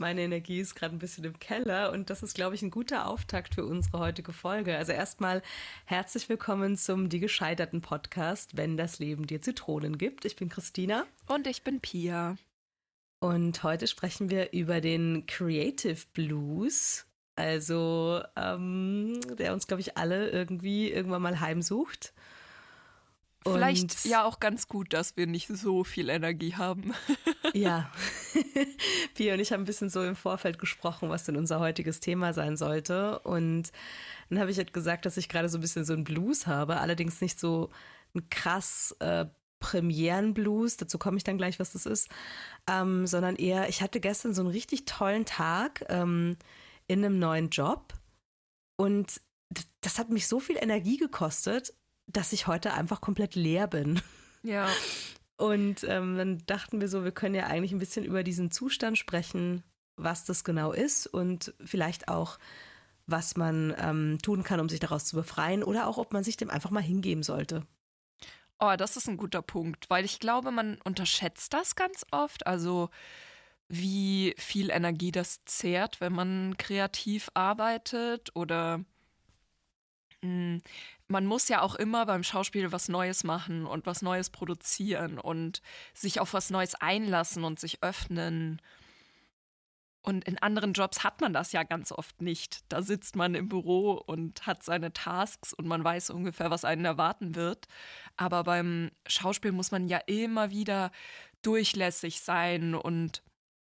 Meine Energie ist gerade ein bisschen im Keller und das ist, glaube ich, ein guter Auftakt für unsere heutige Folge. Also erstmal herzlich willkommen zum Die Gescheiterten Podcast, wenn das Leben dir Zitronen gibt. Ich bin Christina. Und ich bin Pia. Und heute sprechen wir über den Creative Blues, also der uns, glaube ich, alle irgendwann mal heimsucht. Vielleicht ja auch ganz gut, dass wir nicht so viel Energie haben. Ja, Pia und ich haben ein bisschen so im Vorfeld gesprochen, was denn unser heutiges Thema sein sollte. Und dann habe ich halt gesagt, dass ich gerade so ein bisschen so einen Blues habe, allerdings nicht so ein krass Premierenblues, dazu komme ich dann gleich, was das ist, sondern eher, ich hatte gestern so einen richtig tollen Tag in einem neuen Job und das hat mich so viel Energie gekostet, dass ich heute einfach komplett leer bin. Ja. Und dann dachten wir so, wir können ja eigentlich ein bisschen über diesen Zustand sprechen, was das genau ist und vielleicht auch, was man tun kann, um sich daraus zu befreien oder auch, ob man sich dem einfach mal hingeben sollte. Oh, das ist ein guter Punkt, weil ich glaube, man unterschätzt das ganz oft. Also wie viel Energie das zehrt, wenn man kreativ arbeitet oder man muss ja auch immer beim Schauspiel was Neues machen und was Neues produzieren und sich auf was Neues einlassen und sich öffnen. Und in anderen Jobs hat man das ja ganz oft nicht. Da sitzt man im Büro und hat seine Tasks und man weiß ungefähr, was einen erwarten wird. Aber beim Schauspiel muss man ja immer wieder durchlässig sein und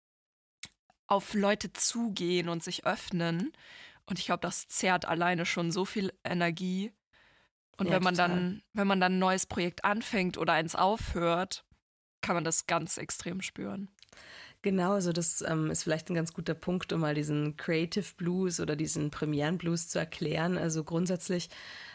auf Leute zugehen und sich öffnen. Und ich glaube, das zehrt alleine schon so viel Energie. Und Ja, wenn man total. wenn man dann ein neues Projekt anfängt oder eins aufhört, kann man das ganz extrem spüren. Genau, also das ist vielleicht ein ganz guter Punkt, um mal diesen Creative Blues oder diesen Premieren-Blues zu erklären. Also grundsätzlich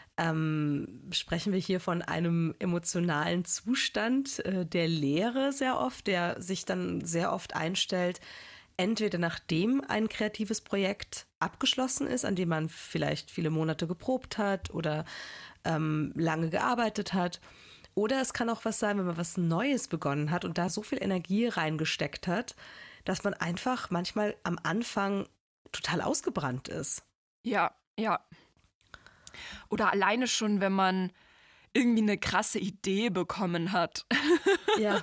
sprechen wir hier von einem emotionalen Zustand der Leere sehr oft, der sich dann sehr oft einstellt, entweder nachdem ein kreatives Projekt abgeschlossen ist, an dem man vielleicht viele Monate geprobt hat oder lange gearbeitet hat. Oder es kann auch was sein, wenn man was Neues begonnen hat und da so viel Energie reingesteckt hat, dass man einfach manchmal am Anfang total ausgebrannt ist. Ja, ja. Oder alleine schon, wenn man irgendwie eine krasse Idee bekommen hat. Ja,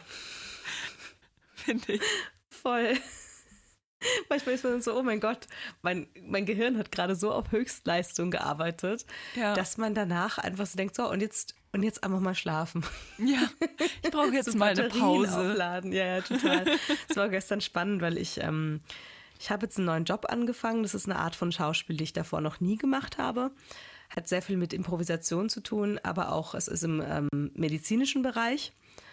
Finde ich. voll. Manchmal ist man dann so, oh mein Gott, mein Gehirn hat gerade so auf Höchstleistung gearbeitet, Ja. dass man danach einfach so denkt, so und jetzt einfach mal schlafen. Ja, ich brauche jetzt So mal eine Batterien Pause. aufladen. Ja, total. Es war gestern spannend, weil ich habe jetzt einen neuen Job angefangen. Das ist eine Art von Schauspiel, die ich davor noch nie gemacht habe. Hat sehr viel mit Improvisation zu tun, aber auch es ist im medizinischen Bereich.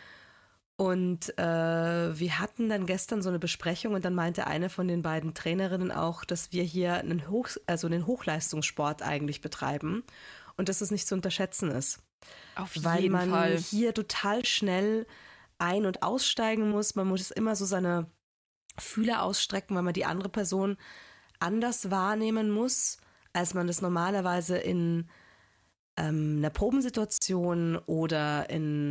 Und wir hatten dann gestern so eine Besprechung und dann meinte eine von den beiden Trainerinnen auch, dass wir hier einen Hochleistungssport eigentlich betreiben und dass es nicht zu unterschätzen ist. Auf Weil jeden man Fall. hier total schnell ein- und aussteigen muss. Man muss immer so seine Fühler ausstrecken, weil man die andere Person anders wahrnehmen muss, als man das normalerweise in einer Probensituation oder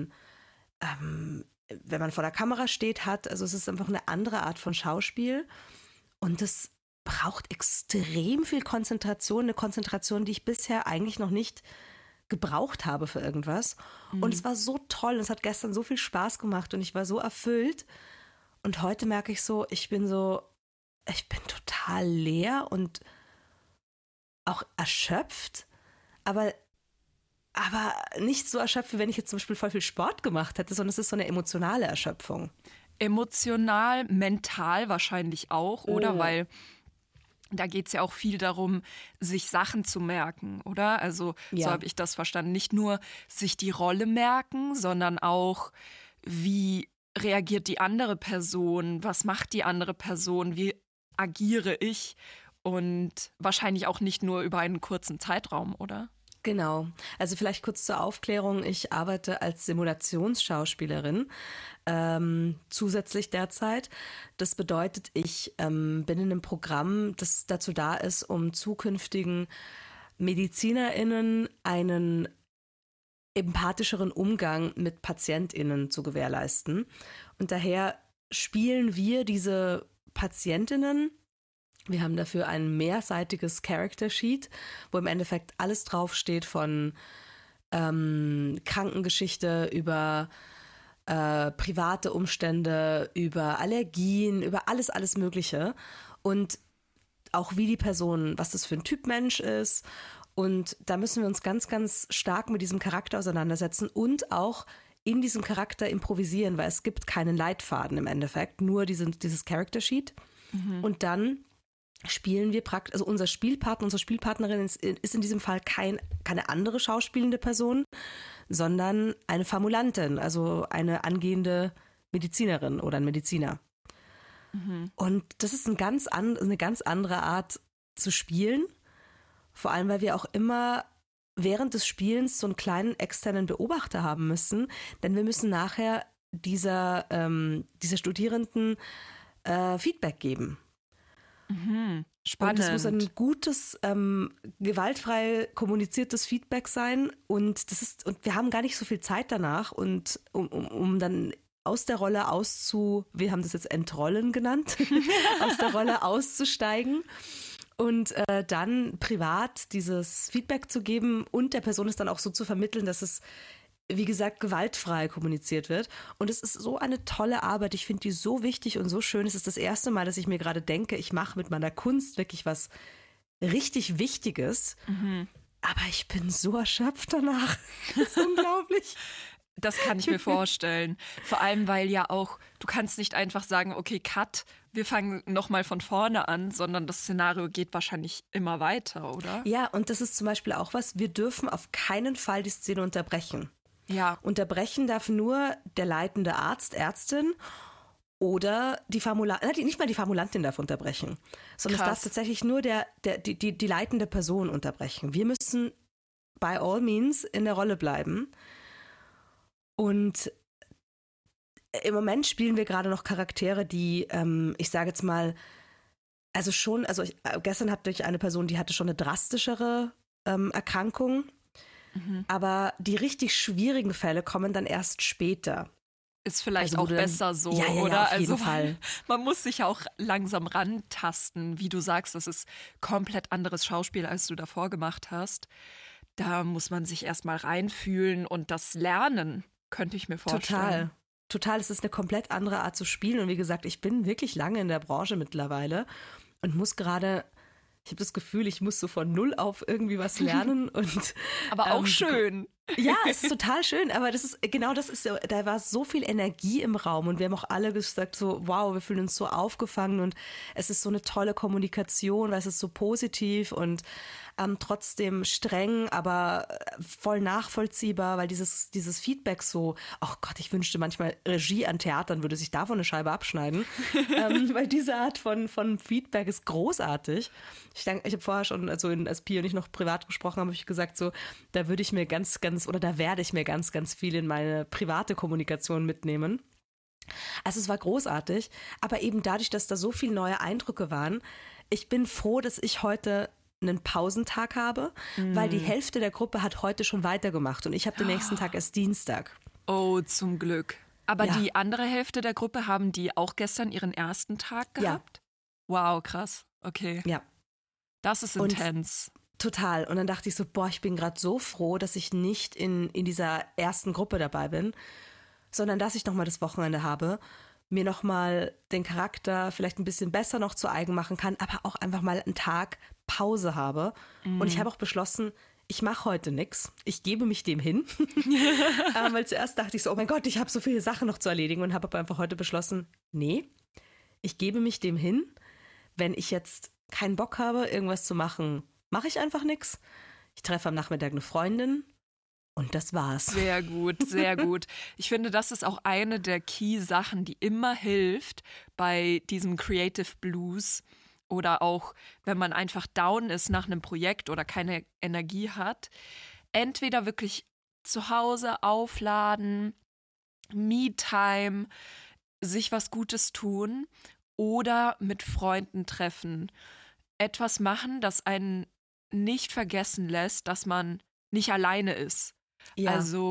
wenn man vor der Kamera steht, hat. Also es ist einfach eine andere Art von Schauspiel und das braucht extrem viel Konzentration, eine Konzentration, die ich bisher eigentlich noch nicht gebraucht habe für irgendwas. Und es war so toll, es hat gestern so viel Spaß gemacht und ich war so erfüllt. Und heute merke ich so, ich bin total leer und auch erschöpft, aber nicht so erschöpft, wie wenn ich jetzt zum Beispiel voll viel Sport gemacht hätte, sondern es ist so eine emotionale Erschöpfung. Emotional, mental wahrscheinlich auch, oder? Oh. Weil da geht es ja auch viel darum, sich Sachen zu merken, oder? Also so Ja. habe ich das verstanden. Nicht nur sich die Rolle merken, sondern auch, wie reagiert die andere Person, was macht die andere Person, wie agiere ich und wahrscheinlich auch nicht nur über einen kurzen Zeitraum, oder? Genau. Also vielleicht kurz zur Aufklärung. Ich arbeite als Simulationsschauspielerin zusätzlich derzeit. Das bedeutet, ich bin in einem Programm, das dazu da ist, um zukünftigen MedizinerInnen einen empathischeren Umgang mit PatientInnen zu gewährleisten. Und daher spielen wir diese PatientInnen Wir haben dafür ein mehrseitiges Character Sheet, wo im Endeffekt alles draufsteht von Krankengeschichte über private Umstände, über Allergien, über alles Mögliche. Und auch wie die Person, was das für ein Typ Mensch ist. Und da müssen wir uns ganz, ganz stark mit diesem Charakter auseinandersetzen und auch in diesem Charakter improvisieren, weil es gibt keinen Leitfaden im Endeffekt, nur dieses Character Sheet. Und dann spielen wir praktisch, also unser Spielpartner, unsere Spielpartnerin ist in diesem Fall keine andere schauspielende Person, sondern eine Formulantin, also eine angehende Medizinerin oder ein Mediziner. Und das ist eine ganz andere Art zu spielen, vor allem, weil wir auch immer während des Spielens so einen kleinen externen Beobachter haben müssen, denn wir müssen nachher dieser Studierenden Feedback geben. Spannend. Und es muss ein gutes, gewaltfrei kommuniziertes Feedback sein und wir haben gar nicht so viel Zeit danach und um dann aus der Rolle wir haben das jetzt Entrollen genannt, aus der Rolle auszusteigen und dann privat dieses Feedback zu geben und der Person es dann auch so zu vermitteln, dass es, wie gesagt, gewaltfrei kommuniziert wird. Und es ist so eine tolle Arbeit. Ich finde die so wichtig und so schön. Es ist das erste Mal, dass ich mir gerade denke, ich mache mit meiner Kunst wirklich was richtig Wichtiges. Aber ich bin so erschöpft danach. Das ist unglaublich. Das kann ich mir vorstellen. Vor allem, weil ja auch, du kannst nicht einfach sagen, okay, cut, wir fangen nochmal von vorne an, sondern das Szenario geht wahrscheinlich immer weiter, oder? Ja, und das ist zum Beispiel auch was, wir dürfen auf keinen Fall die Szene unterbrechen. Ja. Unterbrechen darf nur der leitende Arzt, Ärztin oder nicht mal die Formulantin darf unterbrechen, sondern Krass. es darf tatsächlich nur die leitende Person unterbrechen. Wir müssen by all means in der Rolle bleiben. Und im Moment spielen wir gerade noch Charaktere, die, ich sage jetzt mal, gestern hatte ich eine Person, die hatte schon eine drastischere Erkrankung, aber die richtig schwierigen Fälle kommen dann erst später. Ist vielleicht Also, auch besser so, ja, oder? auf jeden Also Fall. man muss sich ja auch langsam rantasten, wie du sagst, das ist komplett anderes Schauspiel, als du davor gemacht hast. Da muss man sich erstmal reinfühlen und das lernen, könnte ich mir vorstellen. Total. Es ist eine komplett andere Art zu spielen. Und wie gesagt, ich bin wirklich lange in der Branche mittlerweile und ich habe das Gefühl, ich muss so von null auf irgendwie was lernen. Aber auch schön. Ja, es ist total schön, aber da war so viel Energie im Raum und wir haben auch alle gesagt so, wow, wir fühlen uns so aufgefangen und es ist so eine tolle Kommunikation, weil es ist so positiv und trotzdem streng, aber voll nachvollziehbar, weil dieses Feedback so, oh Gott, ich wünschte manchmal Regie an Theatern würde sich davon eine Scheibe abschneiden, weil diese Art von Feedback ist großartig. Ich habe vorher schon, also als Pia und ich noch privat gesprochen haben, habe ich gesagt so, da werde ich mir ganz viel in meine private Kommunikation mitnehmen. Also es war großartig, aber eben dadurch, dass da so viele neue Eindrücke waren, ich bin froh, dass ich heute einen Pausentag habe, weil die Hälfte der Gruppe hat heute schon weitergemacht und ich habe den nächsten Tag erst Dienstag. Oh, zum Glück. Aber Ja. die andere Hälfte der Gruppe, haben die auch gestern ihren ersten Tag gehabt? Ja. Wow, krass. Okay. Ja. Das ist intens. Total. Und dann dachte ich so, boah, ich bin gerade so froh, dass ich nicht in dieser ersten Gruppe dabei bin, sondern dass ich nochmal das Wochenende habe, mir nochmal den Charakter vielleicht ein bisschen besser noch zu eigen machen kann, aber auch einfach mal einen Tag Pause habe. Und ich habe auch beschlossen, ich mache heute nichts. Ich gebe mich dem hin. Weil zuerst dachte ich so, oh mein Gott, ich habe so viele Sachen noch zu erledigen und habe aber einfach heute beschlossen, nee, ich gebe mich dem hin. Wenn ich jetzt keinen Bock habe, irgendwas zu machen, mache ich einfach nichts. Ich treffe am Nachmittag eine Freundin und das war's. Sehr gut, sehr gut. Ich finde, das ist auch eine der Key-Sachen, die immer hilft bei diesem Creative Blues oder auch, wenn man einfach down ist nach einem Projekt oder keine Energie hat. Entweder wirklich zu Hause aufladen, Me-Time, sich was Gutes tun oder mit Freunden treffen. Etwas machen, das einen nicht vergessen lässt, dass man nicht alleine ist. Ja. Also,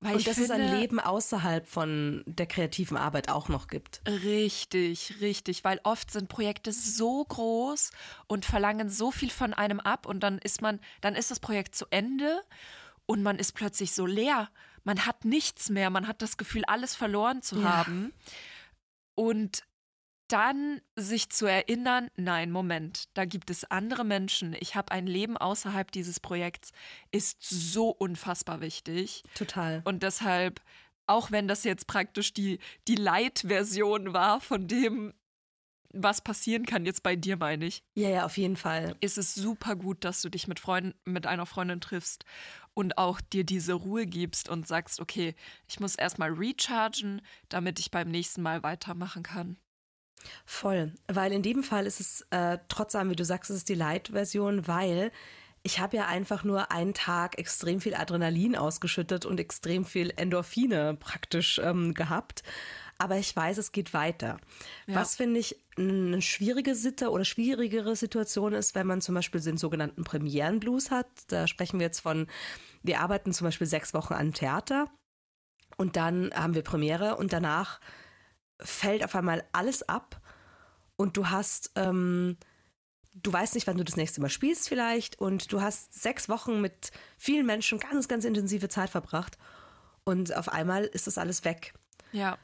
Weil und dass es ein Leben außerhalb von der kreativen Arbeit auch noch gibt. Richtig, richtig, weil oft sind Projekte so groß und verlangen so viel von einem ab und dann ist das Projekt zu Ende und man ist plötzlich so leer. Man hat nichts mehr, man hat das Gefühl, alles verloren zu haben. Und dann sich zu erinnern, nein, Moment, da gibt es andere Menschen. Ich habe ein Leben außerhalb dieses Projekts, ist so unfassbar wichtig. Total. Und deshalb, auch wenn das jetzt praktisch die Light-Version war von dem, was passieren kann, jetzt bei dir meine ich. Ja, auf jeden Fall. Ist es super gut, dass du dich mit einer Freundin triffst und auch dir diese Ruhe gibst und sagst, okay, ich muss erstmal rechargen, damit ich beim nächsten Mal weitermachen kann. Voll, weil in dem Fall ist es trotzdem, wie du sagst, es ist die Light-Version, weil ich habe ja einfach nur einen Tag extrem viel Adrenalin ausgeschüttet und extrem viel Endorphine praktisch gehabt. Aber ich weiß, es geht weiter. Ja. Was, finde ich, eine schwierigere Situation ist, wenn man zum Beispiel den sogenannten Premierenblues hat. Da sprechen wir jetzt von, wir arbeiten zum Beispiel 6 Wochen an Theater und dann haben wir Premiere und danach fällt auf einmal alles ab und du hast, du weißt nicht, wann du das nächste Mal spielst vielleicht und du hast 6 Wochen mit vielen Menschen ganz, ganz intensive Zeit verbracht und auf einmal ist das alles weg. Ja.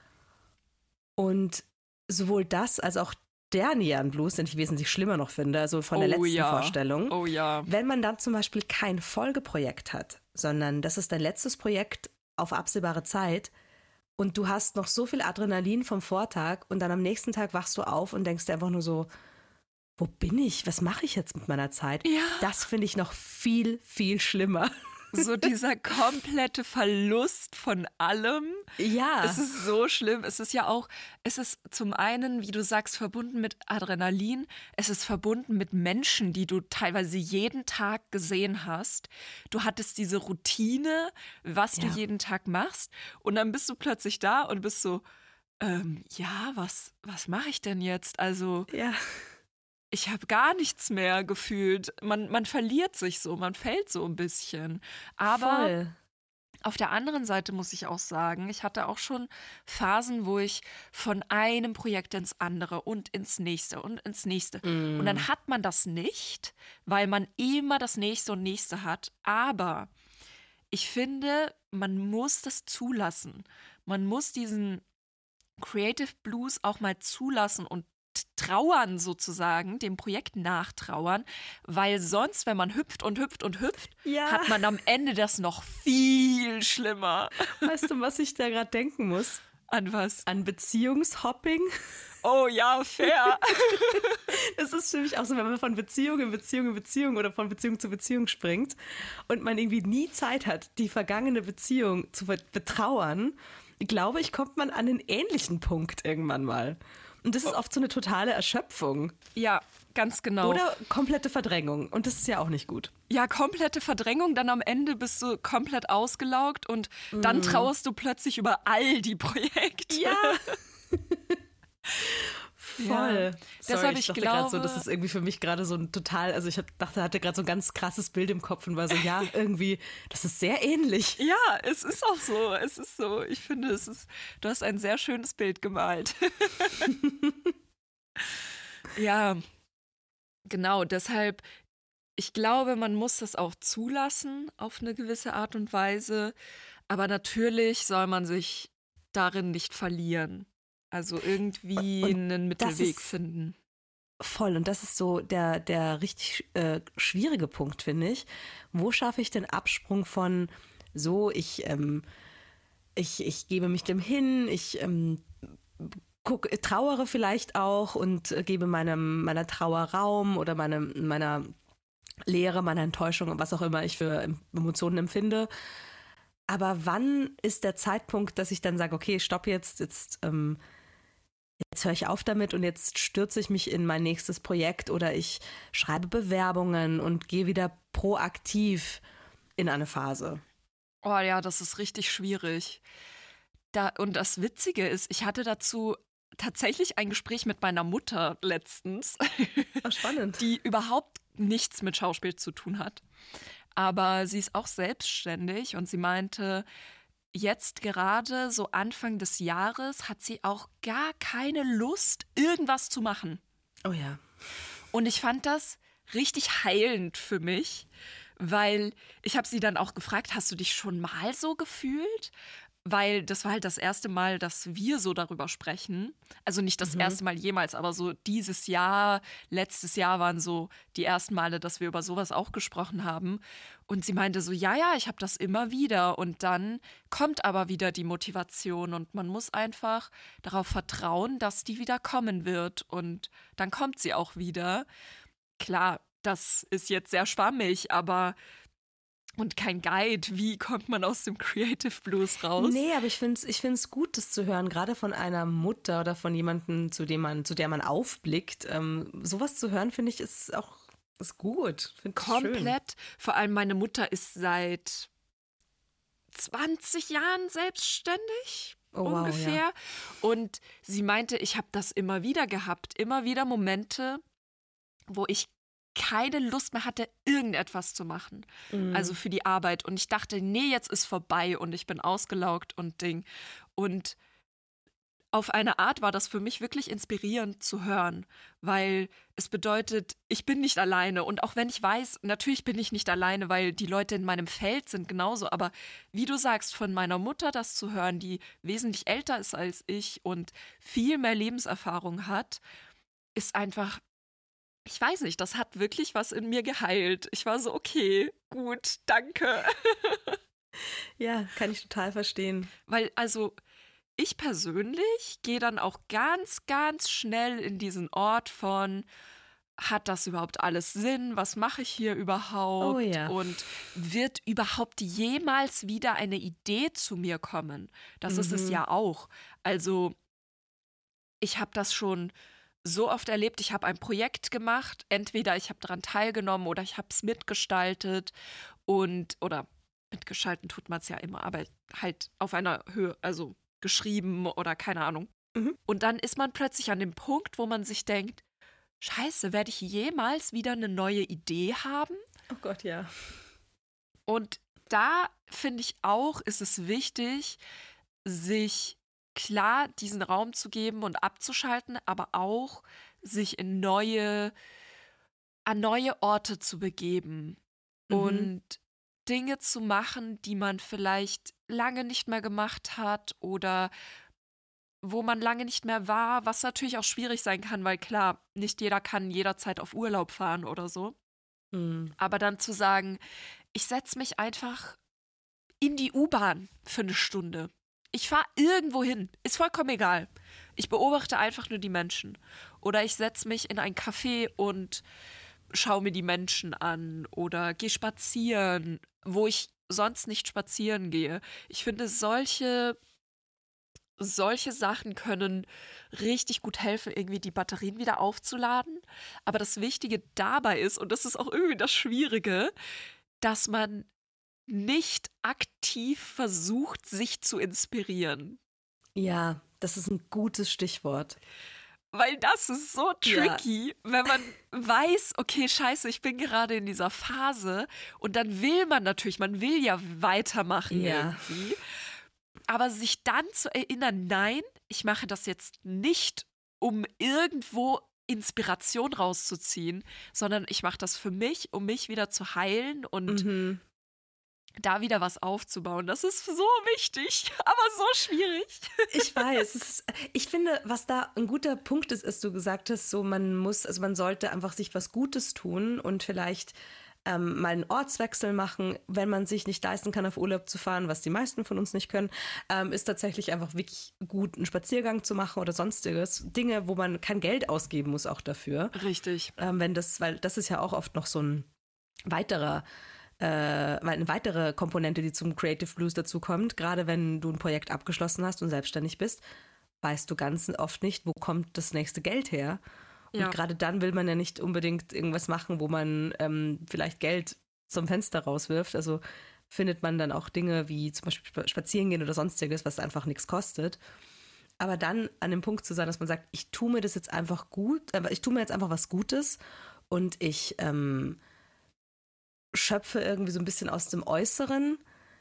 Und sowohl das als auch der Nierenblues, den ich wesentlich schlimmer noch finde, also von der letzten Vorstellung. Oh ja. Wenn man dann zum Beispiel kein Folgeprojekt hat, sondern das ist dein letztes Projekt auf absehbare Zeit, und du hast noch so viel Adrenalin vom Vortag und dann am nächsten Tag wachst du auf und denkst dir einfach nur so, wo bin ich? Was mache ich jetzt mit meiner Zeit? Ja. Das finde ich noch viel, viel schlimmer. So dieser komplette Verlust von allem. Ja. Es ist so schlimm. Es ist zum einen, wie du sagst, verbunden mit Adrenalin. Es ist verbunden mit Menschen, die du teilweise jeden Tag gesehen hast. Du hattest diese Routine, was du jeden Tag machst. Und dann bist du plötzlich da und bist so, was mache ich denn jetzt? Also, ja. Ich habe gar nichts mehr gefühlt. Man verliert sich so, man fällt so ein bisschen. Aber Voll. Auf der anderen Seite muss ich auch sagen, ich hatte auch schon Phasen, wo ich von einem Projekt ins andere und ins nächste und ins nächste. Und dann hat man das nicht, weil man immer das nächste und nächste hat. Aber ich finde, man muss das zulassen. Man muss diesen Creative Blues auch mal zulassen und trauern sozusagen, dem Projekt nachtrauern, weil sonst, wenn man hüpft und hüpft und hüpft, hat man am Ende das noch viel schlimmer. Weißt du, was ich da gerade denken muss? An was? An Beziehungshopping. Oh ja, fair. Das ist für mich auch so, wenn man von Beziehung in Beziehung in Beziehung oder von Beziehung zu Beziehung springt und man irgendwie nie Zeit hat, die vergangene Beziehung zu betrauern, glaube ich, kommt man an einen ähnlichen Punkt irgendwann mal. Und das ist oft so eine totale Erschöpfung. Ja, ganz genau. Oder komplette Verdrängung. Und das ist ja auch nicht gut. Ja, komplette Verdrängung. Dann am Ende bist du komplett ausgelaugt und dann trauerst du plötzlich über all die Projekte. Ja. Voll. Ja. Deshalb, ich glaube, so, das ist irgendwie für mich gerade so ein total, also ich hatte gerade so ein ganz krasses Bild im Kopf und war so, ja, irgendwie, das ist sehr ähnlich. Ja, es ist auch so, es ist so. Ich finde, du hast ein sehr schönes Bild gemalt. Ja, genau, deshalb, ich glaube, man muss das auch zulassen auf eine gewisse Art und Weise, aber natürlich soll man sich darin nicht verlieren. Also irgendwie einen Mittelweg finden. Voll. Und das ist so der richtig schwierige Punkt, finde ich. Wo schaffe ich den Absprung von so, ich gebe mich dem hin, ich trauere vielleicht auch und gebe meiner Trauer Raum oder meiner Leere, meiner Enttäuschung und was auch immer ich für Emotionen empfinde. Aber wann ist der Zeitpunkt, dass ich dann sage, okay, stopp jetzt höre ich auf damit und jetzt stürze ich mich in mein nächstes Projekt oder ich schreibe Bewerbungen und gehe wieder proaktiv in eine Phase. Oh ja, das ist richtig schwierig. Und das Witzige ist, ich hatte dazu tatsächlich ein Gespräch mit meiner Mutter letztens. Ach, spannend. Die überhaupt nichts mit Schauspiel zu tun hat. Aber sie ist auch selbstständig und sie meinte, jetzt gerade, so Anfang des Jahres, hat sie auch gar keine Lust, irgendwas zu machen. Oh ja. Und ich fand das richtig heilend für mich, weil ich habe sie dann auch gefragt, hast du dich schon mal so gefühlt? Weil das war halt das erste Mal, dass wir so darüber sprechen. Also nicht das erste Mal jemals, aber so dieses Jahr, letztes Jahr waren so die ersten Male, dass wir über sowas auch gesprochen haben. Und sie meinte so, ja, ich habe das immer wieder. Und dann kommt aber wieder die Motivation und man muss einfach darauf vertrauen, dass die wieder kommen wird. Und dann kommt sie auch wieder. Klar, das ist jetzt sehr schwammig, aber und kein Guide. Wie kommt man aus dem Creative Blues raus? Nee, aber ich find's gut, das zu hören, gerade von einer Mutter oder von jemandem, zu der man aufblickt. Sowas zu hören, finde ich, ist gut. Find ich Komplett. Schön. Vor allem meine Mutter ist seit 20 Jahren selbstständig. Oh, wow, ungefähr. ja. Und sie meinte, ich habe das immer wieder gehabt. Immer wieder Momente, wo ich keine Lust mehr hatte, irgendetwas zu machen. Also für die Arbeit. Und ich dachte, nee, jetzt ist vorbei und ich bin ausgelaugt und Ding. Und auf eine Art war das für mich wirklich inspirierend zu hören, weil es bedeutet, ich bin nicht alleine. Und auch wenn ich weiß, natürlich bin ich nicht alleine, weil die Leute in meinem Feld sind genauso. Aber wie du sagst, von meiner Mutter das zu hören, die wesentlich älter ist als ich und viel mehr Lebenserfahrung hat, ist einfach, ich weiß nicht, das hat wirklich was in mir geheilt. Ich war so, okay, gut, danke. Ja, kann ich total verstehen. Weil, also, ich persönlich gehe dann auch ganz, ganz schnell in diesen Ort von, hat das überhaupt alles Sinn? Was mache ich hier überhaupt? Oh ja. Und wird überhaupt jemals wieder eine Idee zu mir kommen? Das ist es ja auch. Also, ich habe das schon so oft erlebt, ich habe ein Projekt gemacht, entweder ich habe daran teilgenommen oder ich habe es mitgestaltet oder mitgestalten tut man es ja immer, aber halt auf einer Höhe, also geschrieben oder keine Ahnung. Und dann ist man plötzlich an dem Punkt, wo man sich denkt, Scheiße, werde ich jemals wieder eine neue Idee haben? Oh Gott, ja. Und da finde ich auch, ist es wichtig, sich klar diesen Raum zu geben und abzuschalten, aber auch sich an neue Orte zu begeben und Dinge zu machen, die man vielleicht lange nicht mehr gemacht hat oder wo man lange nicht mehr war, was natürlich auch schwierig sein kann, weil klar, nicht jeder kann jederzeit auf Urlaub fahren oder so. Aber dann zu sagen, ich setze mich einfach in die U-Bahn für eine Stunde. Ich fahre irgendwo hin, ist vollkommen egal. Ich beobachte einfach nur die Menschen. Oder ich setze mich in ein Café und schaue mir die Menschen an oder gehe spazieren, wo ich sonst nicht spazieren gehe. Ich finde, solche Sachen können richtig gut helfen, irgendwie die Batterien wieder aufzuladen. Aber das Wichtige dabei ist, und das ist auch irgendwie das Schwierige, dass man nicht aktiv versucht, sich zu inspirieren. Ja, das ist ein gutes Stichwort. Weil das ist so tricky, wenn man weiß, okay, scheiße, ich bin gerade in dieser Phase und dann will man natürlich, man will ja weitermachen irgendwie. Aber sich dann zu erinnern, nein, ich mache das jetzt nicht, um irgendwo Inspiration rauszuziehen, sondern ich mache das für mich, um mich wieder zu heilen und da wieder was aufzubauen. Das ist so wichtig, aber so schwierig. Ich weiß. Ich finde, was da ein guter Punkt ist, du gesagt hast, so man sollte einfach sich was Gutes tun und vielleicht mal einen Ortswechsel machen, wenn man sich nicht leisten kann, auf Urlaub zu fahren, was die meisten von uns nicht können, ist tatsächlich einfach wirklich gut, einen Spaziergang zu machen oder sonstiges. Dinge, wo man kein Geld ausgeben muss auch dafür. Richtig. Weil das ist ja auch oft noch so eine weitere Komponente, die zum Creative Blues dazu kommt. Gerade wenn du ein Projekt abgeschlossen hast und selbstständig bist, weißt du ganz oft nicht, wo kommt das nächste Geld her. Und gerade dann will man ja nicht unbedingt irgendwas machen, wo man vielleicht Geld zum Fenster rauswirft. Also findet man dann auch Dinge wie zum Beispiel spazieren gehen oder sonstiges, was einfach nichts kostet. Aber dann an dem Punkt zu sein, dass man sagt, ich tue mir das jetzt einfach ich tue mir jetzt einfach was Gutes und ich schöpfe irgendwie so ein bisschen aus dem Äußeren.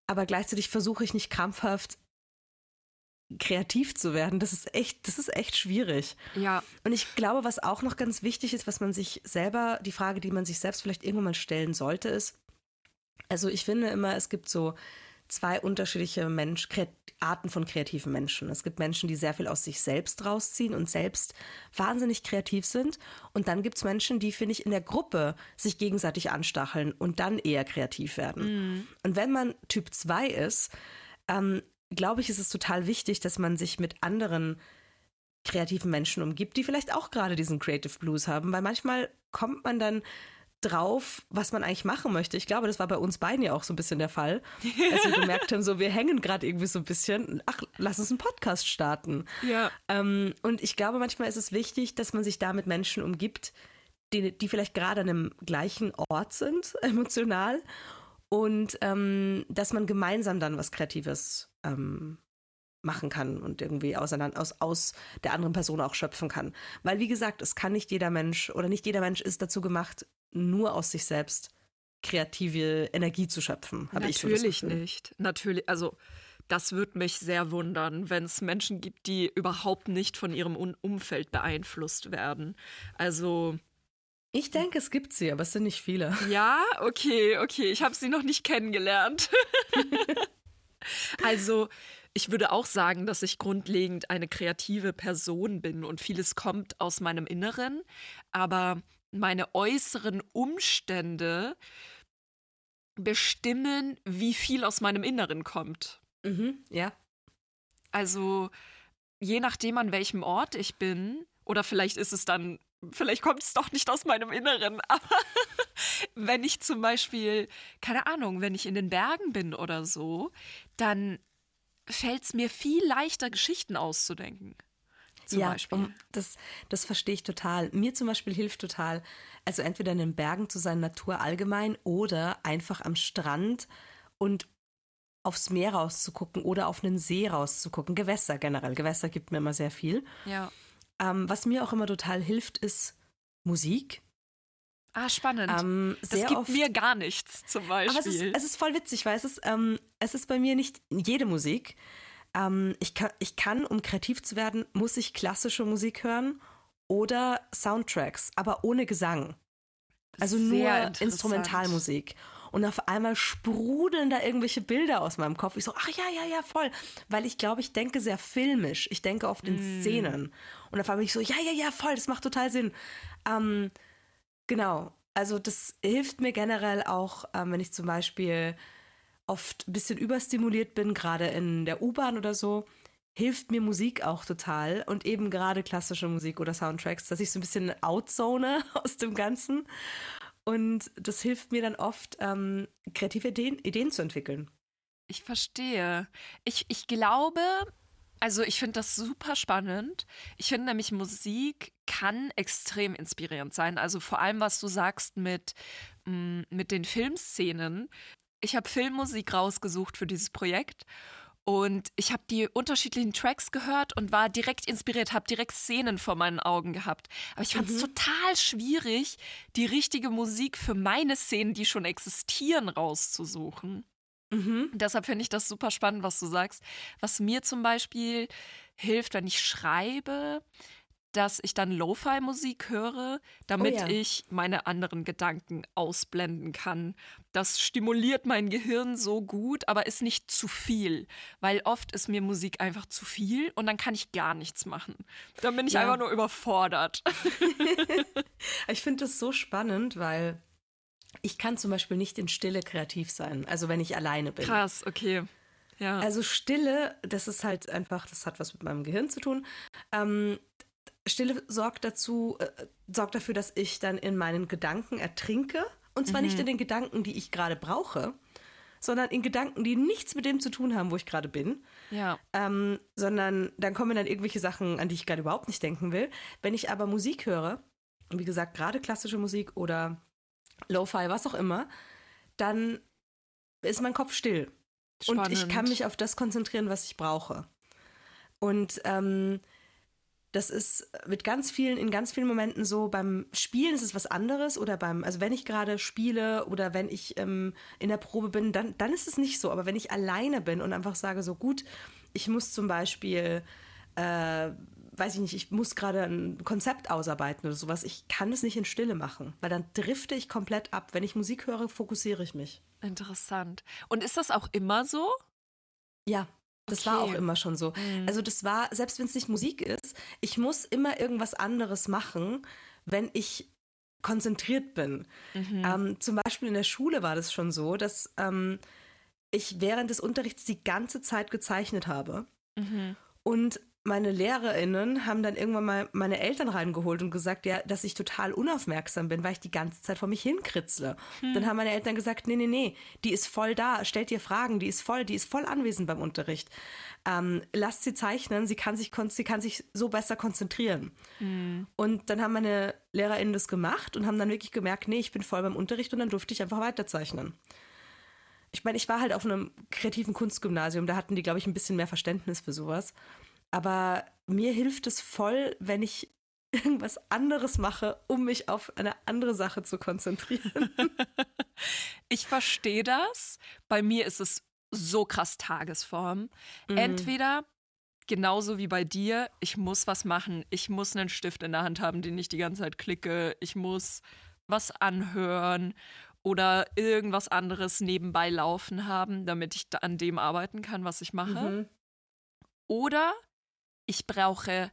aber gleichzeitig versuche ich nicht krampfhaft kreativ zu werden. Das ist echt schwierig. Ja. Und ich glaube, was auch noch ganz wichtig ist, was man sich selber, die Frage, die man sich selbst vielleicht irgendwann mal stellen sollte, ist, also ich finde immer, es gibt so zwei unterschiedliche Arten von kreativen Menschen. Es gibt Menschen, die sehr viel aus sich selbst rausziehen und selbst wahnsinnig kreativ sind. Und dann gibt es Menschen, die, finde ich, in der Gruppe sich gegenseitig anstacheln und dann eher kreativ werden. Und wenn man Typ 2 ist, glaube ich, ist es total wichtig, dass man sich mit anderen kreativen Menschen umgibt, die vielleicht auch gerade diesen Creative Blues haben, weil manchmal kommt man dann drauf, was man eigentlich machen möchte. Ich glaube, das war bei uns beiden ja auch so ein bisschen der Fall, als wir gemerkt haben, so wir hängen gerade irgendwie so ein bisschen, ach, lass uns einen Podcast starten. Ja. Und ich glaube, manchmal ist es wichtig, dass man sich da mit Menschen umgibt, die vielleicht gerade an einem gleichen Ort sind, emotional, und dass man gemeinsam dann was Kreatives machen kann und irgendwie aus der anderen Person auch schöpfen kann. Weil, wie gesagt, es kann nicht jeder Mensch oder nicht jeder Mensch ist dazu gemacht, nur aus sich selbst kreative Energie zu schöpfen. Natürlich nicht. Natürlich, also das würde mich sehr wundern, wenn es Menschen gibt, die überhaupt nicht von ihrem Umfeld beeinflusst werden. Also ich denke, es gibt sie, aber es sind nicht viele. ja, okay, ich habe sie noch nicht kennengelernt. Also ich würde auch sagen, dass ich grundlegend eine kreative Person bin und vieles kommt aus meinem Inneren, aber meine äußeren Umstände bestimmen, wie viel aus meinem Inneren kommt. Ja. Also je nachdem, an welchem Ort ich bin, oder vielleicht kommt es doch nicht aus meinem Inneren, aber wenn ich zum Beispiel, keine Ahnung, wenn ich in den Bergen bin oder so, dann fällt es mir viel leichter, Geschichten auszudenken. Zum Beispiel. Das verstehe ich total. Mir zum Beispiel hilft total, also entweder in den Bergen zu sein, Natur allgemein, oder einfach am Strand und aufs Meer rauszugucken oder auf einen See rauszugucken. Gewässer generell. Gewässer gibt mir immer sehr viel. Ja. Was mir auch immer total hilft, ist Musik. Ah, spannend. Das gibt oft, mir gar nichts zum Beispiel. Aber es ist voll witzig, weil es ist bei mir nicht jede Musik. Ich kann, um kreativ zu werden, muss ich klassische Musik hören oder Soundtracks, aber ohne Gesang. Also nur Instrumentalmusik. Und auf einmal sprudeln da irgendwelche Bilder aus meinem Kopf. Ich so, ach ja, voll. Weil ich glaube, ich denke sehr filmisch. Ich denke oft in Szenen. Und auf einmal bin ich so, ja, voll, das macht total Sinn. Genau. Also das hilft mir generell auch, wenn ich zum Beispiel oft ein bisschen überstimuliert bin, gerade in der U-Bahn oder so, hilft mir Musik auch total. Und eben gerade klassische Musik oder Soundtracks, dass ich so ein bisschen outzone aus dem Ganzen. Und das hilft mir dann oft, kreative Ideen zu entwickeln. Ich verstehe. Ich glaube, also ich finde das super spannend. Ich finde nämlich, Musik kann extrem inspirierend sein. Also vor allem, was du sagst mit den Filmszenen. Ich habe Filmmusik rausgesucht für dieses Projekt. Und ich habe die unterschiedlichen Tracks gehört und war direkt inspiriert, habe direkt Szenen vor meinen Augen gehabt. Aber ich fand es total schwierig, die richtige Musik für meine Szenen, die schon existieren, rauszusuchen. Deshalb finde ich das super spannend, was du sagst. Was mir zum Beispiel hilft, wenn ich schreibe, dass ich dann Lo-Fi-Musik höre, damit ich meine anderen Gedanken ausblenden kann. Das stimuliert mein Gehirn so gut, aber ist nicht zu viel, weil oft ist mir Musik einfach zu viel und dann kann ich gar nichts machen. Dann bin ich einfach nur überfordert. Ich finde das so spannend, weil ich kann zum Beispiel nicht in Stille kreativ sein, also wenn ich alleine bin. Krass, okay. Ja. Also Stille, das ist halt einfach, das hat was mit meinem Gehirn zu tun. Stille sorgt dafür, dass ich dann in meinen Gedanken ertrinke. Und zwar nicht in den Gedanken, die ich gerade brauche, sondern in Gedanken, die nichts mit dem zu tun haben, wo ich gerade bin. Ja. Sondern dann kommen dann irgendwelche Sachen, an die ich gerade überhaupt nicht denken will. Wenn ich aber Musik höre, wie gesagt, gerade klassische Musik oder Lo-Fi, was auch immer, dann ist mein Kopf still. Spannend. Und ich kann mich auf das konzentrieren, was ich brauche. Und Das ist mit in ganz vielen Momenten so, beim Spielen ist es was anderes oder also wenn ich gerade spiele oder wenn ich in der Probe bin, dann ist es nicht so. Aber wenn ich alleine bin und einfach sage, so gut, ich muss zum Beispiel, weiß ich nicht, ich muss gerade ein Konzept ausarbeiten oder sowas, ich kann es nicht in Stille machen, weil dann drifte ich komplett ab. Wenn ich Musik höre, fokussiere ich mich. Interessant. Und ist das auch immer so? Ja. Das war auch immer schon so. Also das war, selbst wenn es nicht Musik ist, ich muss immer irgendwas anderes machen, wenn ich konzentriert bin. Zum Beispiel in der Schule war das schon so, dass ich während des Unterrichts die ganze Zeit gezeichnet habe. Und meine LehrerInnen haben dann irgendwann mal meine Eltern reingeholt und gesagt, ja, dass ich total unaufmerksam bin, weil ich die ganze Zeit vor mich hinkritzle. Dann haben meine Eltern gesagt, nee, die ist voll da, stellt ihr Fragen, die ist voll anwesend beim Unterricht. Lasst sie zeichnen, sie kann sich so besser konzentrieren. Und dann haben meine LehrerInnen das gemacht und haben dann wirklich gemerkt, nee, ich bin voll beim Unterricht, und dann durfte ich einfach weiterzeichnen. Ich meine, ich war halt auf einem kreativen Kunstgymnasium, da hatten die, glaube ich, ein bisschen mehr Verständnis für sowas. Aber mir hilft es voll, wenn ich irgendwas anderes mache, um mich auf eine andere Sache zu konzentrieren. Ich verstehe das. Bei mir ist es so krass Tagesform. Entweder genauso wie bei dir, ich muss was machen, ich muss einen Stift in der Hand haben, den ich die ganze Zeit klicke, ich muss was anhören oder irgendwas anderes nebenbei laufen haben, damit ich an dem arbeiten kann, was ich mache. Oder ich brauche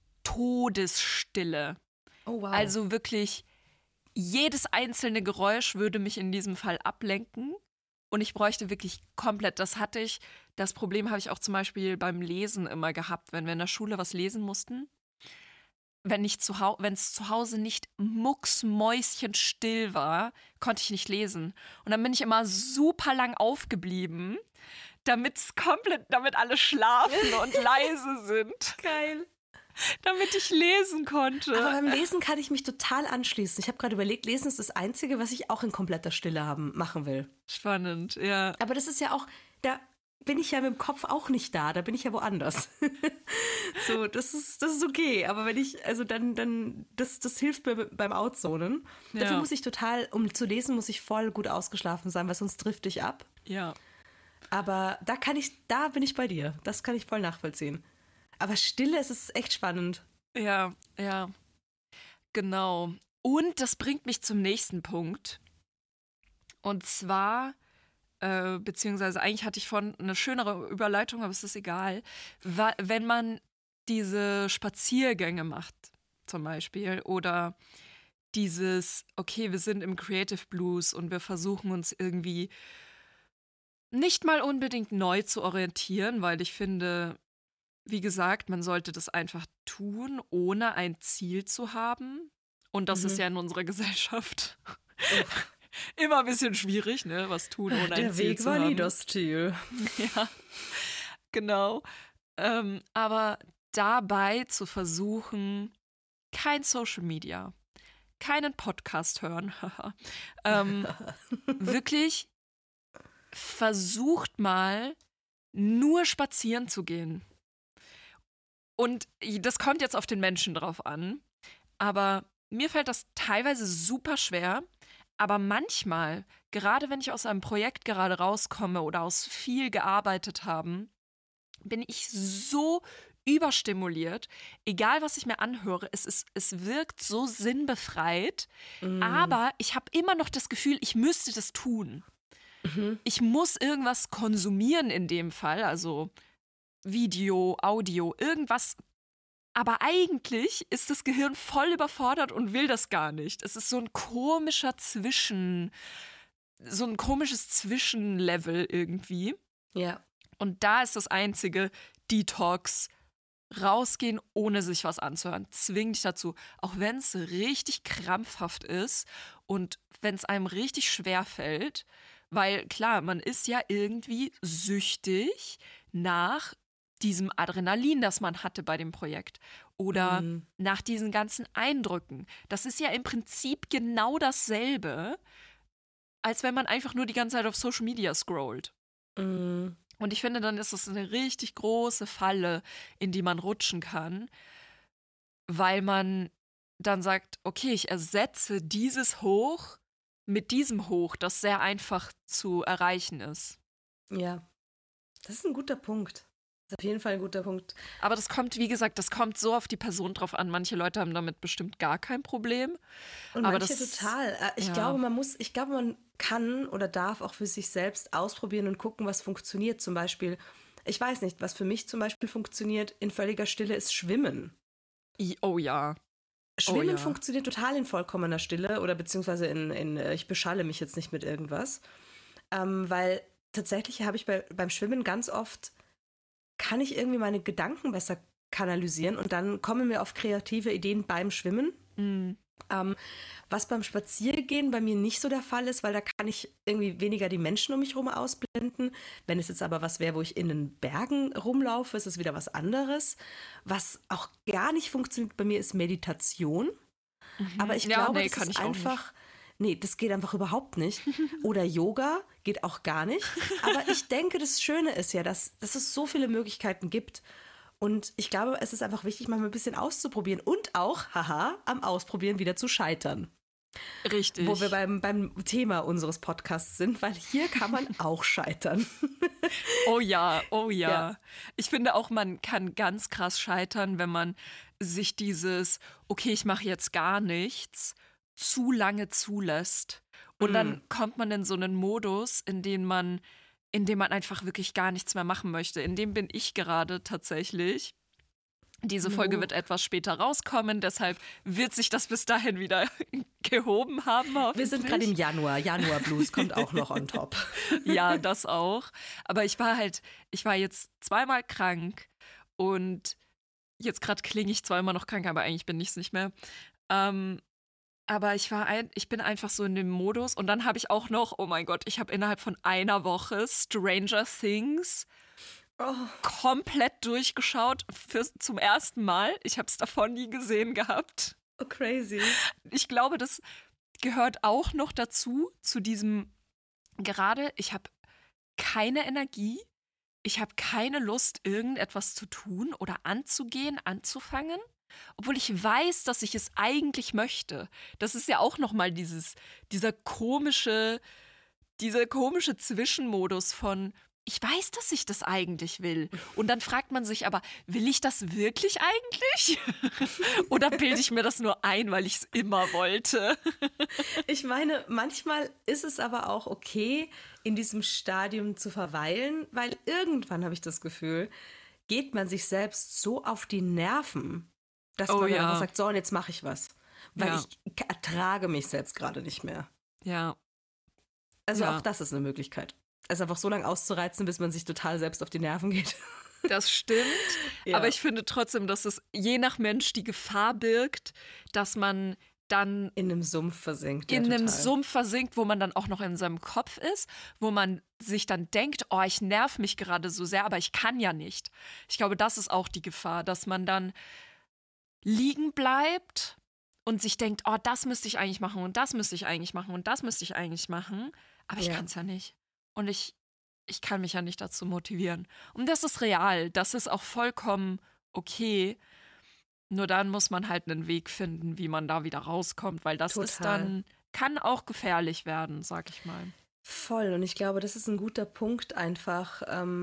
Todesstille. Oh, wow. Also wirklich, jedes einzelne Geräusch würde mich in diesem Fall ablenken. Und ich bräuchte wirklich komplett, das Problem habe ich auch zum Beispiel beim Lesen immer gehabt, wenn wir in der Schule was lesen mussten. Wenn es zu Hause nicht mucksmäuschenstill war, konnte ich nicht lesen. Und dann bin ich immer super lang aufgeblieben, damit alle schlafen und leise sind. Geil. Damit ich lesen konnte. Aber beim Lesen kann ich mich total anschließen. Ich habe gerade überlegt, Lesen ist das Einzige, was ich auch in kompletter Stille machen will. Spannend, ja. Aber das ist ja auch, da bin ich ja mit dem Kopf auch nicht da bin ich ja woanders. So, das ist okay. Aber wenn ich, also das hilft mir beim Outzonen. Ja. Dafür muss ich um zu lesen, muss ich voll gut ausgeschlafen sein, weil sonst drifte ich ab. Ja. Aber da bin ich bei dir. Das kann ich voll nachvollziehen. Aber Stille, es ist echt spannend. Ja, genau. Und das bringt mich zum nächsten Punkt. Und zwar, beziehungsweise eigentlich hatte ich vorhin eine schönere Überleitung, aber es ist egal. Wenn man diese Spaziergänge macht, zum Beispiel, oder dieses, okay, wir sind im Creative Blues und wir versuchen uns irgendwie nicht mal unbedingt neu zu orientieren, weil ich finde, wie gesagt, man sollte das einfach tun, ohne ein Ziel zu haben. Und das ist ja in unserer Gesellschaft immer ein bisschen schwierig, ne? Was tun, ohne ein Ziel zu haben. Der Weg war nie das Ziel. Ja, genau. Aber dabei zu versuchen, kein Social Media, keinen Podcast hören, wirklich versucht mal, nur spazieren zu gehen. Und das kommt jetzt auf den Menschen drauf an, aber mir fällt das teilweise super schwer. Aber manchmal, gerade wenn ich aus einem Projekt gerade rauskomme oder aus viel gearbeitet haben, bin ich so überstimuliert. Egal, was ich mir anhöre, es wirkt so sinnbefreit. Aber ich habe immer noch das Gefühl, ich müsste das tun. Ich muss irgendwas konsumieren in dem Fall, also Video, Audio, irgendwas. Aber eigentlich ist das Gehirn voll überfordert und will das gar nicht. Es ist so ein komisches Zwischenlevel irgendwie. Ja. Und da ist das einzige Detox, rausgehen, ohne sich was anzuhören. Zwing dich dazu. Auch wenn es richtig krampfhaft ist und wenn es einem richtig schwer fällt. Weil klar, man ist ja irgendwie süchtig nach diesem Adrenalin, das man hatte bei dem Projekt. Oder nach diesen ganzen Eindrücken. Das ist ja im Prinzip genau dasselbe, als wenn man einfach nur die ganze Zeit auf Social Media scrollt. Und ich finde, dann ist das eine richtig große Falle, in die man rutschen kann. weil man dann sagt, okay, ich ersetze dieses Hoch mit diesem Hoch, das sehr einfach zu erreichen ist. Ja, das ist ein guter Punkt. Das ist auf jeden Fall ein guter Punkt. Aber das kommt, wie gesagt, das kommt so auf die Person drauf an. Manche Leute haben damit bestimmt gar kein Problem. Und Aber manche das, total. Ich ja. glaube, man kann oder darf auch für sich selbst ausprobieren und gucken, was funktioniert. Zum Beispiel, ich weiß nicht, was für mich zum Beispiel funktioniert in völliger Stille ist Schwimmen. Oh ja. Schwimmen funktioniert total in vollkommener Stille oder beziehungsweise ich beschalle mich jetzt nicht mit irgendwas. Weil tatsächlich habe ich beim Schwimmen ganz oft, kann ich irgendwie meine Gedanken besser kanalisieren und dann kommen mir auf kreative Ideen beim Schwimmen. Mhm. Was beim Spaziergehen bei mir nicht so der Fall ist, weil da kann ich irgendwie weniger die Menschen um mich herum ausblenden. Wenn es jetzt aber was wäre, wo ich in den Bergen rumlaufe, ist es wieder was anderes. Was auch gar nicht funktioniert bei mir, ist Meditation. Aber ich glaube, das ist einfach... Nee, das geht einfach überhaupt nicht. Oder Yoga geht auch gar nicht. Aber ich denke, das Schöne ist ja, dass es so viele Möglichkeiten gibt. Und ich glaube, es ist einfach wichtig, mal ein bisschen auszuprobieren und auch, am Ausprobieren wieder zu scheitern. Richtig. Wo wir beim Thema unseres Podcasts sind, weil hier kann man auch scheitern. Oh ja. Ich finde auch, man kann ganz krass scheitern, wenn man sich dieses, okay, ich mache jetzt gar nichts, zu lange zulässt. Und dann kommt man in so einen Modus, in dem man einfach wirklich gar nichts mehr machen möchte. In dem bin ich gerade tatsächlich. Diese Folge wird etwas später rauskommen, deshalb wird sich das bis dahin wieder gehoben haben. Wir sind gerade im Januar. Januar Blues kommt auch noch on top. Ja, das auch. Aber ich war jetzt zweimal krank und jetzt gerade klinge ich zwar immer noch krank, aber eigentlich bin ich es nicht mehr. Aber ich bin einfach so in dem Modus und dann habe ich auch noch, oh mein Gott, ich habe innerhalb von einer Woche Stranger Things komplett durchgeschaut zum ersten Mal. Ich habe es davon nie gesehen gehabt. Oh, crazy. Ich glaube, das gehört auch noch dazu, zu diesem gerade, ich habe keine Energie, ich habe keine Lust, irgendetwas zu tun oder anzugehen, anzufangen. Obwohl ich weiß, dass ich es eigentlich möchte. Das ist ja auch nochmal dieser komische Zwischenmodus von, ich weiß, dass ich das eigentlich will. Und dann fragt man sich aber, will ich das wirklich eigentlich? Oder bilde ich mir das nur ein, weil ich es immer wollte? Ich meine, manchmal ist es aber auch okay, in diesem Stadium zu verweilen, weil irgendwann, habe ich das Gefühl, geht man sich selbst so auf die Nerven, dass man dann einfach sagt, so, und jetzt mache ich was. Weil ich ertrage mich selbst gerade nicht mehr. Ja. Also auch das ist eine Möglichkeit. Es einfach so lange auszureizen, bis man sich total selbst auf die Nerven geht. Das stimmt. Aber ich finde trotzdem, dass es je nach Mensch die Gefahr birgt, dass man dann in einem Sumpf versinkt. In einem Sumpf versinkt, wo man dann auch noch in seinem Kopf ist, wo man sich dann denkt, oh, ich nerv mich gerade so sehr, aber ich kann ja nicht. Ich glaube, das ist auch die Gefahr, dass man dann liegen bleibt und sich denkt, oh, das müsste ich eigentlich machen und das müsste ich eigentlich machen und das müsste ich eigentlich machen, aber ich kann es ja nicht. Und ich kann mich ja nicht dazu motivieren. Und das ist real, das ist auch vollkommen okay. Nur dann muss man halt einen Weg finden, wie man da wieder rauskommt, weil das ist dann, kann auch gefährlich werden, sag ich mal. Voll, und ich glaube, das ist ein guter Punkt einfach,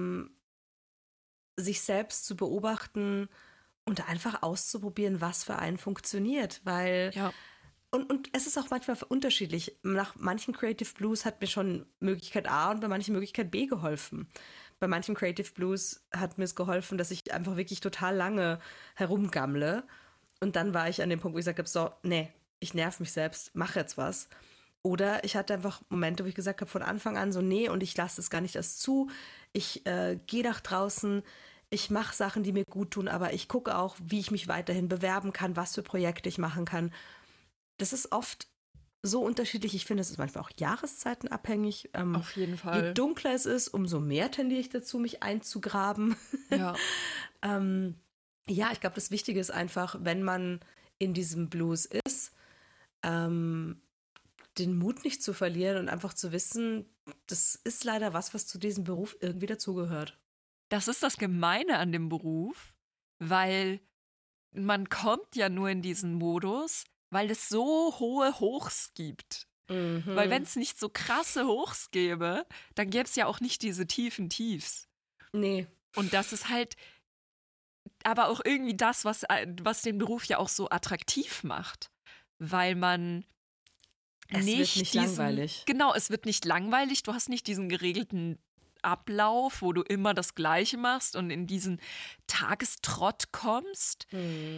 sich selbst zu beobachten und einfach auszuprobieren, was für einen funktioniert, weil und es ist auch manchmal unterschiedlich. Nach manchen Creative Blues hat mir schon Möglichkeit A und bei manchen Möglichkeit B geholfen. Bei manchen Creative Blues hat mir es geholfen, dass ich einfach wirklich total lange herumgammle und dann war ich an dem Punkt, wo ich gesagt habe, so, nee, ich nerv mich selbst, mach jetzt was. Oder ich hatte einfach Momente, wo ich gesagt habe von Anfang an so, nee, und ich lasse es gar nicht erst zu. Ich gehe nach draußen, ich mache Sachen, die mir gut tun, aber ich gucke auch, wie ich mich weiterhin bewerben kann, was für Projekte ich machen kann. Das ist oft so unterschiedlich. Ich finde, es ist manchmal auch jahreszeitenabhängig. Auf jeden Fall. Je dunkler es ist, umso mehr tendiere ich dazu, mich einzugraben. Ja. Ja, ich glaube, das Wichtige ist einfach, wenn man in diesem Blues ist, den Mut nicht zu verlieren und einfach zu wissen, das ist leider was zu diesem Beruf irgendwie dazugehört. Das ist das Gemeine an dem Beruf, weil man kommt ja nur in diesen Modus, weil es so hohe Hochs gibt. Weil wenn es nicht so krasse Hochs gäbe, dann gäbe es ja auch nicht diese tiefen Tiefs. Nee. Und das ist halt aber auch irgendwie das, was den Beruf ja auch so attraktiv macht. Weil man Es wird nicht langweilig. Genau, es wird nicht langweilig. Du hast nicht diesen geregelten Ablauf, wo du immer das Gleiche machst und in diesen Tagestrott kommst.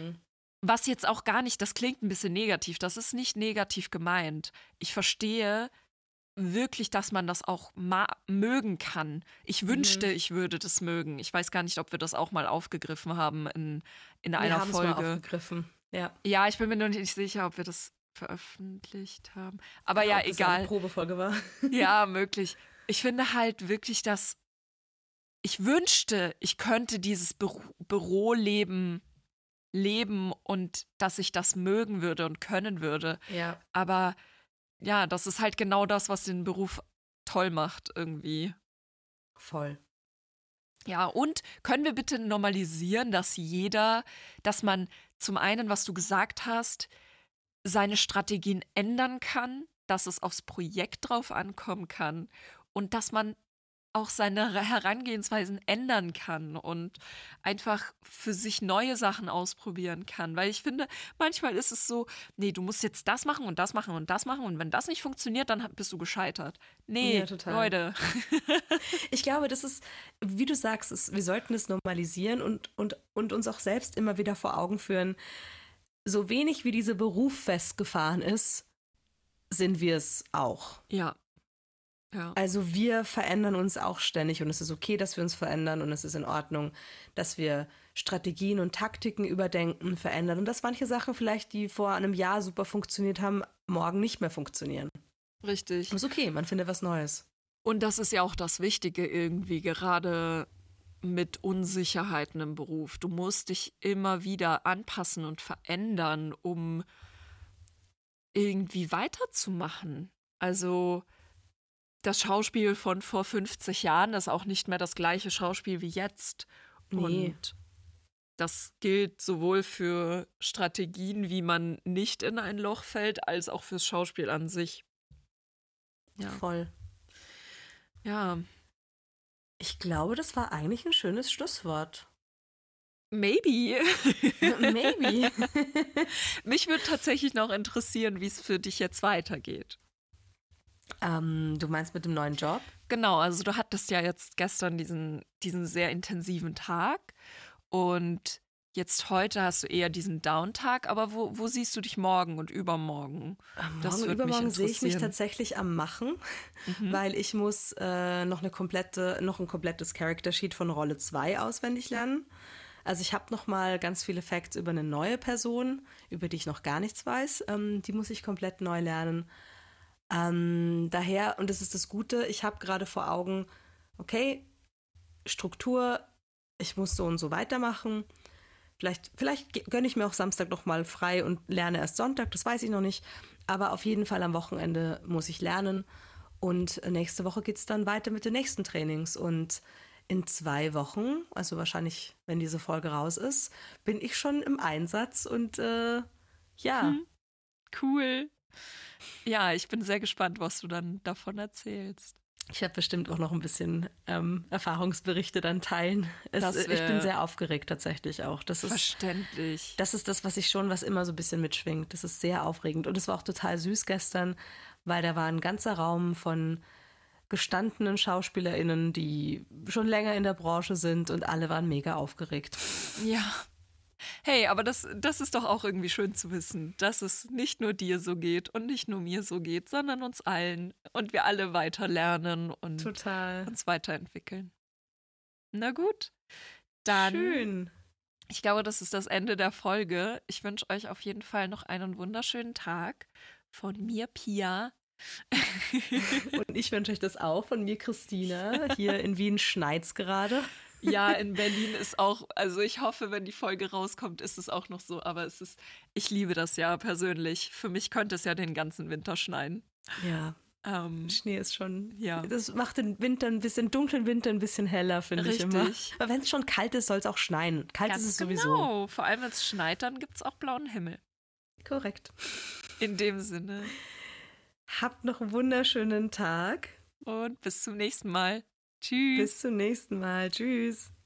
Was jetzt auch gar nicht, das klingt ein bisschen negativ, das ist nicht negativ gemeint. Ich verstehe wirklich, dass man das auch mögen kann. Ich wünschte, ich würde das mögen. Ich weiß gar nicht, ob wir das auch mal aufgegriffen haben in einer Folge. Wir haben es mal aufgegriffen, ja. Ja, ich bin mir noch nicht sicher, ob wir das veröffentlicht haben. Aber ja, egal. Das eine Probefolge war. Ja, möglich. Ich finde halt wirklich, dass ich wünschte, ich könnte dieses Büroleben leben und dass ich das mögen würde und können würde. Ja. Aber ja, das ist halt genau das, was den Beruf toll macht irgendwie. Voll. Ja, und können wir bitte normalisieren, dass man zum einen, was du gesagt hast, seine Strategien ändern kann, dass es aufs Projekt drauf ankommen kann und dass man auch seine Herangehensweisen ändern kann und einfach für sich neue Sachen ausprobieren kann. Weil ich finde, manchmal ist es so, nee, du musst jetzt das machen und das machen und das machen und wenn das nicht funktioniert, dann bist du gescheitert. Nee, ja, Leute. Ich glaube, das ist, wie du sagst, wir sollten es normalisieren und uns auch selbst immer wieder vor Augen führen, so wenig wie dieser Beruf festgefahren ist, sind wir es auch. Ja. Ja. Also wir verändern uns auch ständig und es ist okay, dass wir uns verändern und es ist in Ordnung, dass wir Strategien und Taktiken überdenken, verändern und dass manche Sachen vielleicht, die vor einem Jahr super funktioniert haben, morgen nicht mehr funktionieren. Richtig. Aber ist okay, man findet was Neues. Und das ist ja auch das Wichtige irgendwie, gerade mit Unsicherheiten im Beruf. Du musst dich immer wieder anpassen und verändern, um irgendwie weiterzumachen. Also das Schauspiel von vor 50 Jahren ist auch nicht mehr das gleiche Schauspiel wie jetzt. Nee. Und das gilt sowohl für Strategien, wie man nicht in ein Loch fällt, als auch fürs Schauspiel an sich. Ja. Voll. Ja. Ich glaube, das war eigentlich ein schönes Schlusswort. Maybe. Maybe. Mich würde tatsächlich noch interessieren, wie es für dich jetzt weitergeht. Du meinst mit dem neuen Job? Genau, also du hattest ja jetzt gestern diesen sehr intensiven Tag und jetzt heute hast du eher diesen Down-Tag, aber wo siehst du dich morgen und übermorgen? Morgen und übermorgen sehe ich mich tatsächlich am Machen, weil ich muss noch ein komplettes Character-Sheet von Rolle 2 auswendig lernen. Also ich habe noch mal ganz viele Facts über eine neue Person, über die ich noch gar nichts weiß. Die muss ich komplett neu lernen. Daher, und das ist das Gute, ich habe gerade vor Augen, okay, Struktur, ich muss so und so weitermachen. Vielleicht gönne ich mir auch Samstag noch mal frei und lerne erst Sonntag, das weiß ich noch nicht. Aber auf jeden Fall am Wochenende muss ich lernen. Und nächste Woche geht es dann weiter mit den nächsten Trainings. Und in 2 Wochen, also wahrscheinlich, wenn diese Folge raus ist, bin ich schon im Einsatz und ja. Cool. Ja, ich bin sehr gespannt, was du dann davon erzählst. Ich werde bestimmt auch noch ein bisschen Erfahrungsberichte dann teilen. Ich bin sehr aufgeregt tatsächlich auch. Verständlich. Das ist das, was immer so ein bisschen mitschwingt. Das ist sehr aufregend. Und es war auch total süß gestern, weil da war ein ganzer Raum von gestandenen SchauspielerInnen, die schon länger in der Branche sind und alle waren mega aufgeregt. Ja. Hey, aber das ist doch auch irgendwie schön zu wissen, dass es nicht nur dir so geht und nicht nur mir so geht, sondern uns allen und wir alle weiter lernen und uns weiterentwickeln. Na gut, dann. Schön. Ich glaube, das ist das Ende der Folge. Ich wünsche euch auf jeden Fall noch einen wunderschönen Tag. Von mir, Pia. Und ich wünsche euch das auch. Von mir, Christina. Hier in Wien schneit's gerade. Ja, in Berlin ist auch, also ich hoffe, wenn die Folge rauskommt, ist es auch noch so, aber ich liebe das ja persönlich. Für mich könnte es ja den ganzen Winter schneien. Ja. Schnee ist schon, ja. Das macht den Winter dunklen Winter ein bisschen heller, finde ich immer. Aber wenn es schon kalt ist, soll es auch schneien. Kalt ist es sowieso. Genau, vor allem wenn es schneit, dann gibt es auch blauen Himmel. Korrekt. In dem Sinne. Habt noch einen wunderschönen Tag. Und bis zum nächsten Mal. Tschüss. Bis zum nächsten Mal. Tschüss.